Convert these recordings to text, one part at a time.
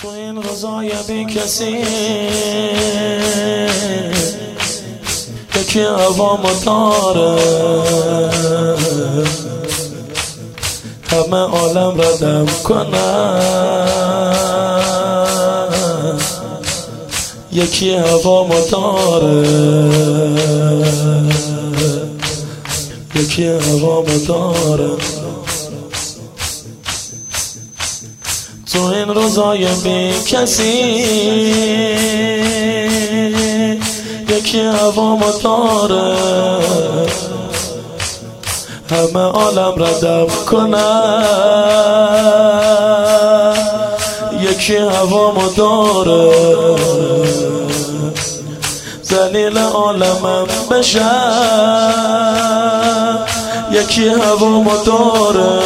تو این روزای بی کسی یکی هوامو داره، همه عالم ردم کنن، یکی هوامو داره، یکی هوامو داره. تو این روزای بی کسی یکی هوامو داره، همه عالم ردم کنن، یکی هوامو داره، ذلیل عالمم بشم، یکی هوامو داره،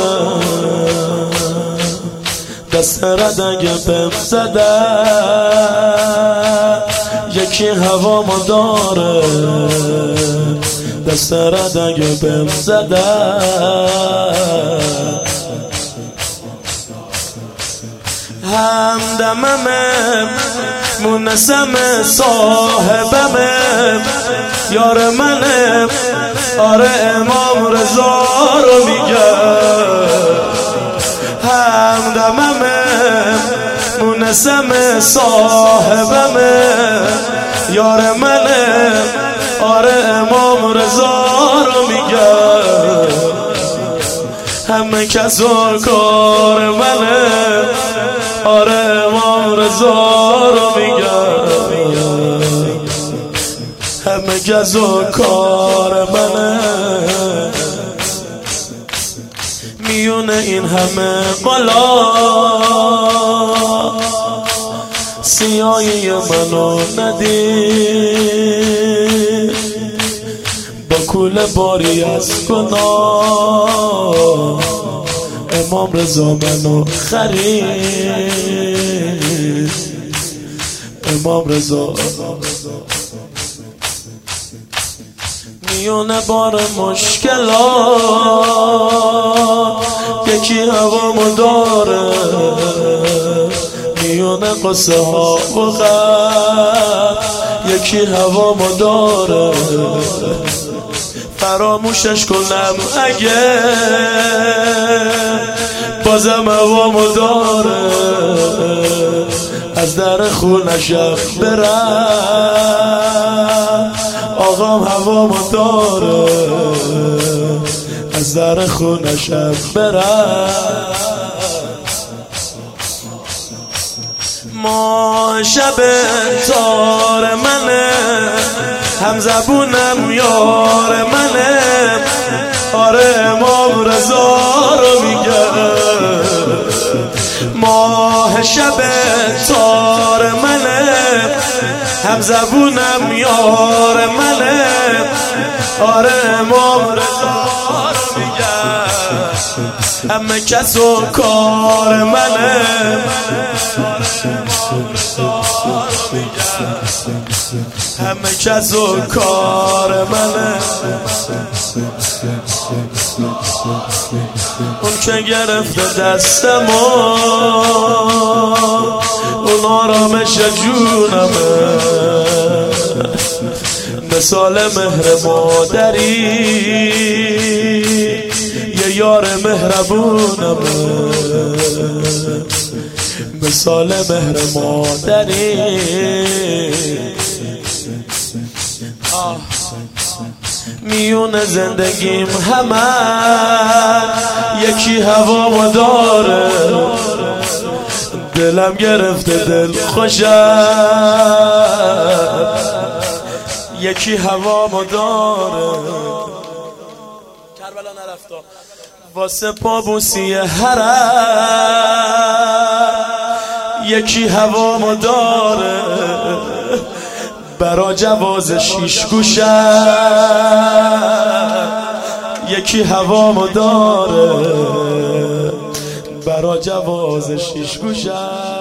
دست رد اگه بهم زده، یکی هوامو داره، دست رد اگه بهم زده. همدممه مونسمه صاحبمه یار منه، آره امام رضا رو میگه. همدممه مونسمه صاحبمه یار منه، آره امام رضا رو میگه. همه کس و کار منه، آره امام رضا رو میگه. همه کس و کار منه، میونه این همه قلا سیاهی منو ندید، با کوله باری از گناه امام رضا منو خرید، امام رضا. میونه بار مشکلات یکی هوامو داره، میونه قصه ها و غم یکی هوامو داره. فراموشش کنم اگه بازم هوامو داره، از در خونشم برم آقام هوامو داره، از در خونشم برم. ماه شب تار منه، هم زبونم یار منه، آره امام رضا رو میگه. ماه شب تار منه، هم زبونم یار منه، آره امام رضا رو میگه. همه کس و کار منه، همه کس و کار منه. اون که گرفته دستمو اون آرامش جونمه، مثال مهر مادری یه یار مهربونمه، مثال مهر مادری. میون زندگیم همه یکی هوامو داره، دلم گرفته دل خوشم، یکی هوامو داره. کربلا نرفتا واسه پابوسی حرم یکی هوامو داره، برا جواز شیش گوشم یکی هوامو داره، برا جواز شیش گوشم.